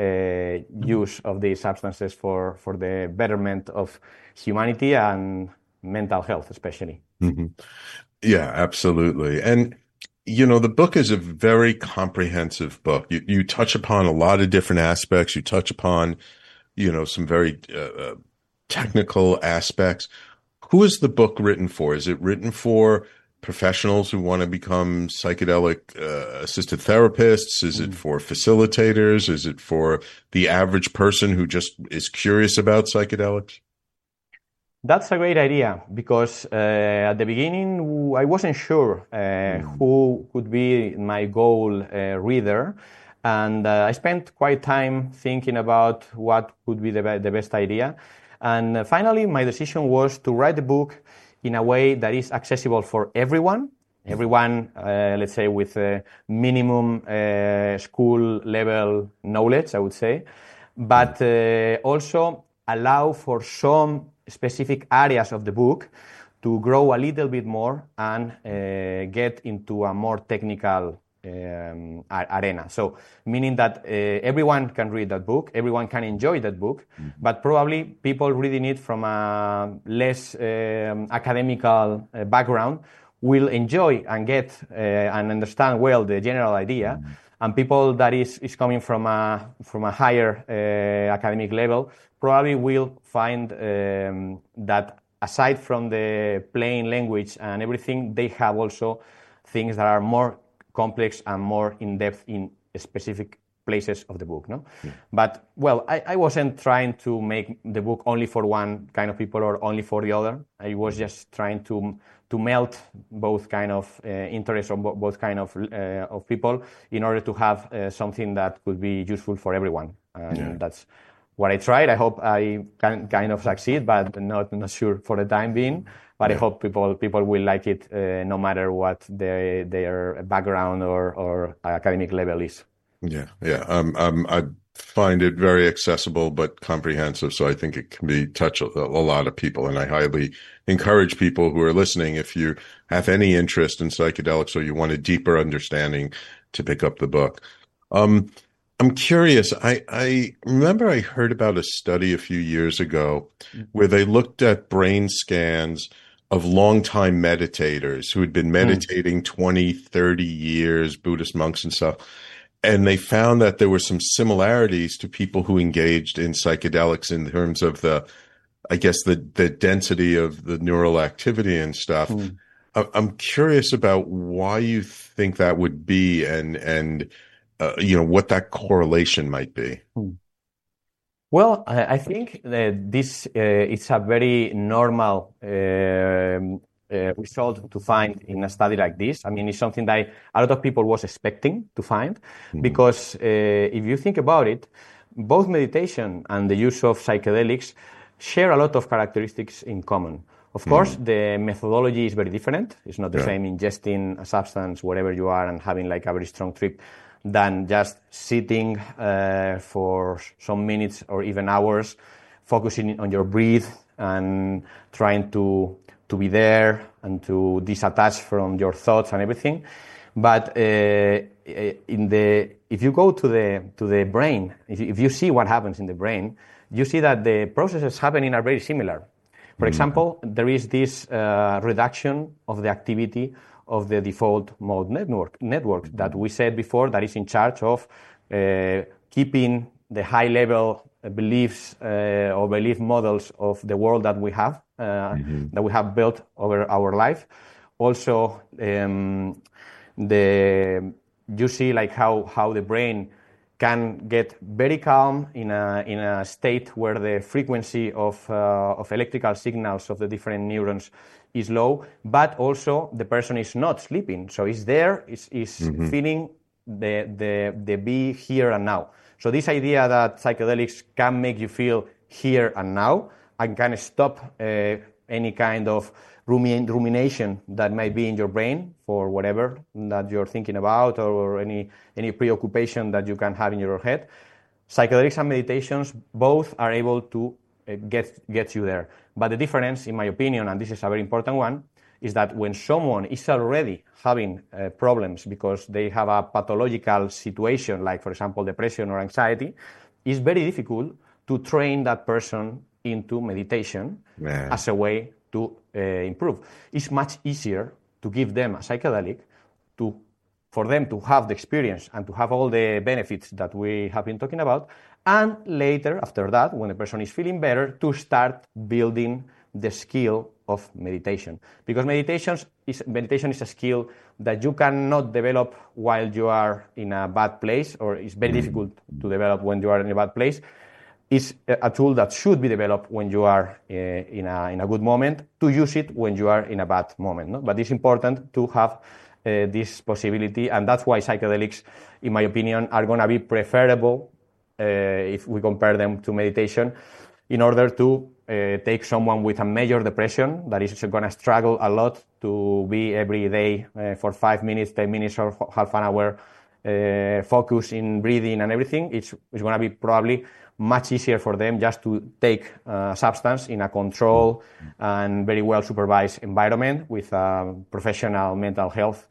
uh, use of these substances for for the betterment of humanity and mental health especially. Mm-hmm. Yeah, absolutely. And you know, the book is a very comprehensive book. You, you touch upon a lot of different aspects. You touch upon, you know, some very uh, technical aspects. Who is the book written for? Is it written for professionals who want to become psychedelic uh, assisted therapists? Is it for facilitators? Is it for the average person who just is curious about psychedelics? That's a great idea, because uh, at the beginning I wasn't sure uh, mm. who could be my goal uh, reader, and uh, I spent quite time thinking about what could be the, be- the best idea, and uh, finally my decision was to write the book in a way that is accessible for everyone, everyone, uh, let's say with a minimum uh, school level knowledge, I would say, but uh, also allow for some specific areas of the book to grow a little bit more and uh, get into a more technical um, arena. So, meaning that uh, everyone can read that book, everyone can enjoy that book, mm-hmm. but probably people reading it from a less um, academical uh, background will enjoy and get uh, and understand well the general idea. Mm-hmm. And people that is, is coming from a from a higher uh, academic level probably will find um, that aside from the plain language and everything, they have also things that are more complex and more in depth in specific places of the book, no? Yeah. But well, I, I wasn't trying to make the book only for one kind of people or only for the other. I was just trying to to melt both kind of uh, interests of bo- both kind of uh, of people in order to have uh, something that could be useful for everyone. And yeah. that's what I tried. I hope I can kind of succeed, but not not sure for the time being. But yeah. I hope people people will like it, uh, no matter what their their background or or academic level is. Yeah, yeah. Um, um, I find it very accessible but comprehensive, so I think it can be touch a, a lot of people. And I highly encourage people who are listening, if you have any interest in psychedelics or you want a deeper understanding, to pick up the book. Um, I'm curious. I, I remember I heard about a study a few years ago where they looked at brain scans of longtime meditators who had been meditating mm. twenty, thirty years, Buddhist monks and stuff. And they found that there were some similarities to people who engaged in psychedelics in terms of the, I guess, the, the density of the neural activity and stuff. Mm. I'm curious about why you think that would be, and, and, uh, you know, what that correlation might be. Mm. Well, I think that this uh, is a very normal uh, uh, result to find in a study like this. I mean, it's something that a lot of people was expecting to find, mm-hmm. because uh, if you think about it, both meditation and the use of psychedelics share a lot of characteristics in common. Of course, mm-hmm. the methodology is very different. It's not the yeah. same ingesting a substance wherever you are and having like a very strong trip than just sitting uh, for some minutes or even hours, focusing on your breath and trying to to be there and to disattach from your thoughts and everything. But uh, in the if you go to the to the brain, if you, if you see what happens in the brain, you see that the processes happening are very similar. For example, there is this uh, reduction of the activity of the default mode network, network that we said before that is in charge of uh, keeping the high-level beliefs uh, or belief models of the world that we have, uh, mm-hmm. that we have built over our life. Also, um, the you see like how, how the brain can get very calm in a in a state where the frequency of uh, of electrical signals of the different neurons is low, but also the person is not sleeping, so he's there, is is mm-hmm. feeling the the the be here and now. So this idea that psychedelics can make you feel here and now and can stop uh, any kind of rumin- rumination that might be in your brain for whatever that you're thinking about or any any preoccupation that you can have in your head. Psychedelics and meditations both are able to uh, get get you there. But the difference, in my opinion, and this is a very important one, is that when someone is already having uh, problems because they have a pathological situation, like, for example, depression or anxiety, it's very difficult to train that person into meditation Man. as a way to uh, improve. It's much easier to give them a psychedelic to, for them to have the experience and to have all the benefits that we have been talking about, and later, after that, when the person is feeling better, to start building the skill of meditation. Because meditation is, meditation is a skill that you cannot develop while you are in a bad place, or it's very difficult to develop when you are in a bad place. It's a tool that should be developed when you are uh, in, a, in a good moment, to use it when you are in a bad moment. No? But it's important to have uh, this possibility, and that's why psychedelics, in my opinion, are going to be preferable uh, if we compare them to meditation, in order to uh, take someone with a major depression that is going to struggle a lot to be every day uh, for five minutes, ten minutes, or half an hour uh, focus in breathing and everything. It's, it's going to be probably much easier for them just to take a substance in a controlled and very well supervised environment with uh, professional mental health,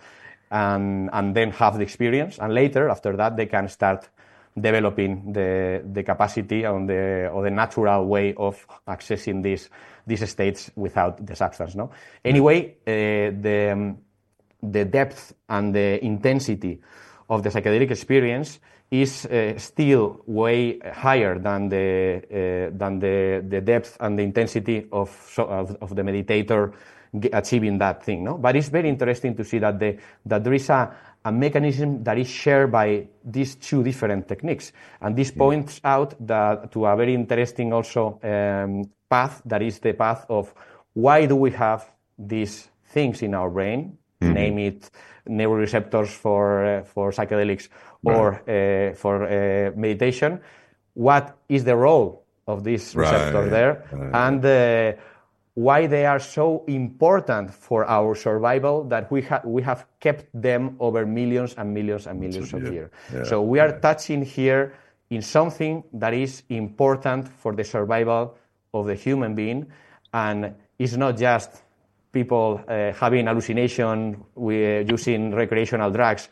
and, and then have the experience. And later, after that, they can start developing the the capacity on the or the natural way of accessing these these states without the substance. No. Anyway, uh, the um, the depth and the intensity of the psychedelic experience is uh, still way higher than the uh, than the the depth and the intensity of so, of, of the meditator achieving that thing. No. But it's very interesting to see that the that there is a a mechanism that is shared by these two different techniques. And this points out that to a very interesting also um, path, that is the path of why do we have these things in our brain, mm-hmm. name it neuroreceptors for, uh, for psychedelics or right. uh, for uh, meditation. What is the role of this receptor right. there? Right. And uh, why they are so important for our survival that we, ha- we have kept them over millions and millions and millions of years. Yeah. So we are yeah. touching here in something that is important for the survival of the human being, and it's not just people uh, having hallucination with, uh, using recreational drugs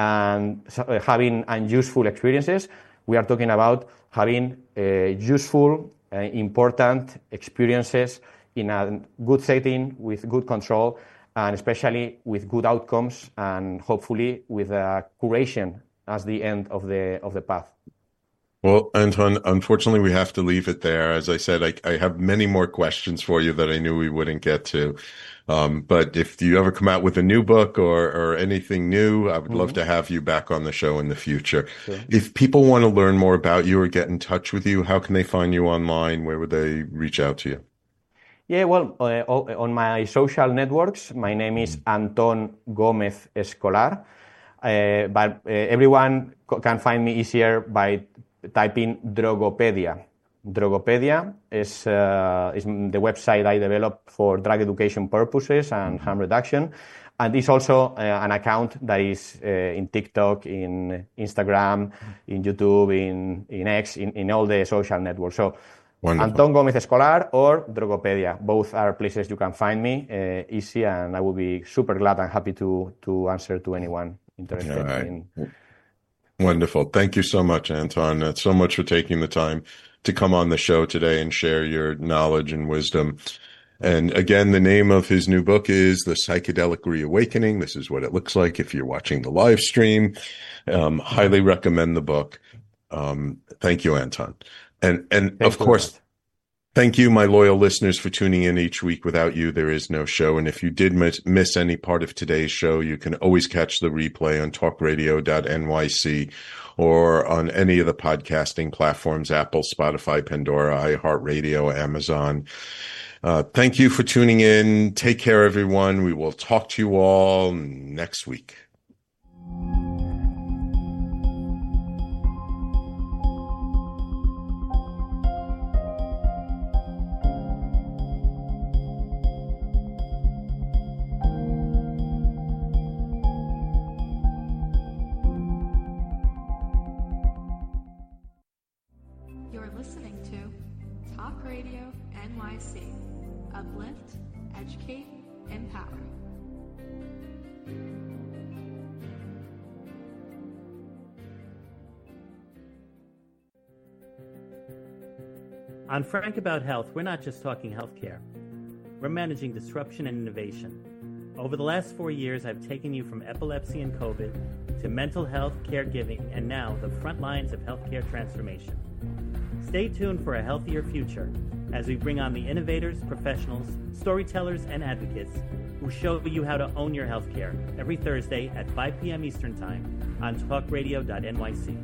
and uh, having unuseful experiences. We are talking about having uh, useful, uh, important experiences in a good setting, with good control, and especially with good outcomes, and hopefully with a curation as the end of the of the path. Well, Anton, unfortunately, we have to leave it there. As I said, I, I have many more questions for you that I knew we wouldn't get to. Um, but if you ever come out with a new book or, or anything new, I would mm-hmm. love to have you back on the show in the future. Sure. If people want to learn more about you or get in touch with you, how can they find you online? Where would they reach out to you? Yeah, well, uh, on my social networks, my name is Anton Gomez Escolar, uh, but uh, everyone can find me easier by typing Drogopedia. Drogopedia is, uh, is the website I developed for drug education purposes and harm reduction, and it's also uh, an account that is uh, in TikTok, in Instagram, in YouTube, in, in X, in, in all the social networks. So. Wonderful. Anton Gomez Escolar or Drogopedia. Both are places you can find me uh, easy, and I will be super glad and happy to to answer to anyone. interested right. in. Wonderful. Thank you so much, Anton. Uh, so much for taking the time to come on the show today and share your knowledge and wisdom. And again, the name of his new book is The Psychedelic Reawakening. This is what it looks like if you're watching the live stream. Um, highly recommend the book. Um, thank you, Anton. And, and of course, thank you, my loyal listeners, for tuning in each week. Without you, there is no show. And if you did miss, miss any part of today's show, you can always catch the replay on talk radio dot N Y C or on any of the podcasting platforms, Apple, Spotify, Pandora, iHeartRadio, Amazon. Uh, thank you for tuning in. Take care, everyone. We will talk to you all next week. You're listening to Talk Radio N Y C. Uplift, educate, empower. On Frank About Health, we're not just talking healthcare. We're managing disruption and innovation. Over the last four years, I've taken you from epilepsy and COVID to mental health, caregiving, and now the front lines of healthcare transformation. Stay tuned for a healthier future as we bring on the innovators, professionals, storytellers, and advocates who show you how to own your healthcare every Thursday at five p.m. Eastern Time on talk radio dot N Y C.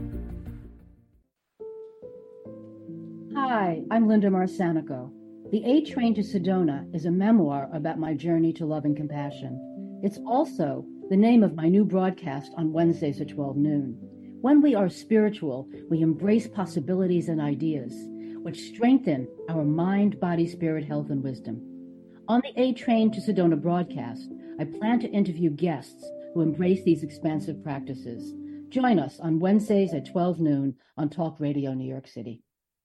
Hi, I'm Linda Marsanico. The A Train to Sedona is a memoir about my journey to love and compassion. It's also the name of my new broadcast on Wednesdays at twelve noon. When we are spiritual, we embrace possibilities and ideas, which strengthen our mind, body, spirit, health, and wisdom. On the A Train to Sedona broadcast, I plan to interview guests who embrace these expansive practices. Join us on Wednesdays at twelve noon on Talk Radio New York City.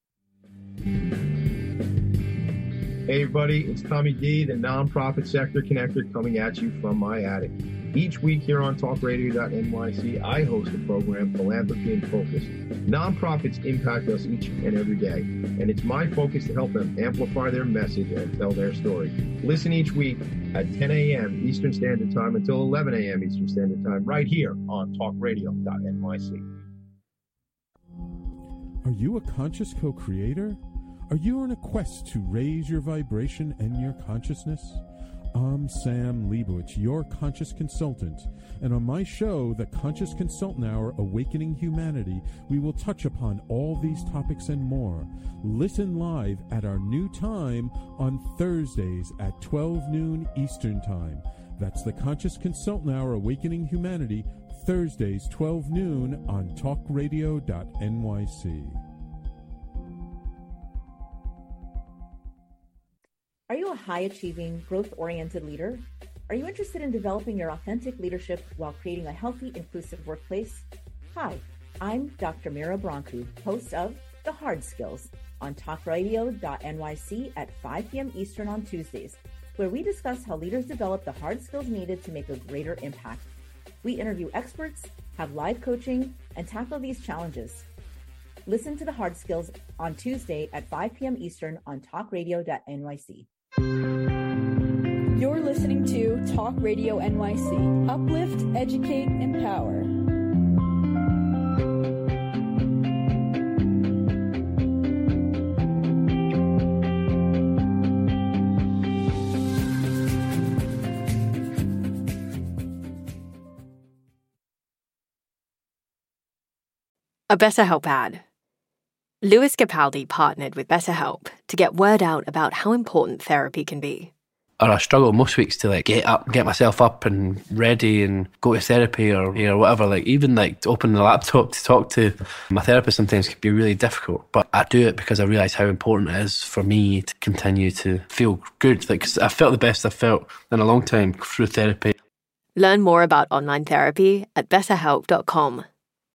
Hey everybody, it's Tommy D, the nonprofit sector connector, coming at you from my attic. Each week here on talk radio dot N Y C, I host the program Philanthropy in Focus. Nonprofits impact us each and every day, and it's my focus to help them amplify their message and tell their story. Listen each week at ten a.m. Eastern Standard Time until eleven a.m. Eastern Standard Time, right here on talk radio dot N Y C. Are you a conscious co-creator? Are you on a quest to raise your vibration and your consciousness? I'm Sam Leibowitz, your conscious consultant, and on my show, The Conscious Consultant Hour, Awakening Humanity, we will touch upon all these topics and more. Listen live at our new time on Thursdays at twelve noon Eastern Time. That's The Conscious Consultant Hour, Awakening Humanity, Thursdays, twelve noon on talk radio dot N Y C. Are you a high-achieving, growth-oriented leader? Are you interested in developing your authentic leadership while creating a healthy, inclusive workplace? Hi, I'm Doctor Mira Brancu, host of The Hard Skills on talk radio dot N Y C at five p.m. Eastern on Tuesdays, where we discuss how leaders develop the hard skills needed to make a greater impact. We interview experts, have live coaching, and tackle these challenges. Listen to The Hard Skills on Tuesday at five p.m. Eastern on talk radio dot N Y C. You're listening to Talk Radio N Y C. Uplift, educate, empower. A BetterHelp ad. Lewis Capaldi partnered with BetterHelp to get word out about how important therapy can be. Or I struggle most weeks to like get up, get myself up and ready and go to therapy or or whatever. Like even like to open the laptop to talk to my therapist sometimes can be really difficult. But I do it because I realise how important it is for me to continue to feel good. Like 'cause I felt the best I've felt in a long time through therapy. Learn more about online therapy at better help dot com.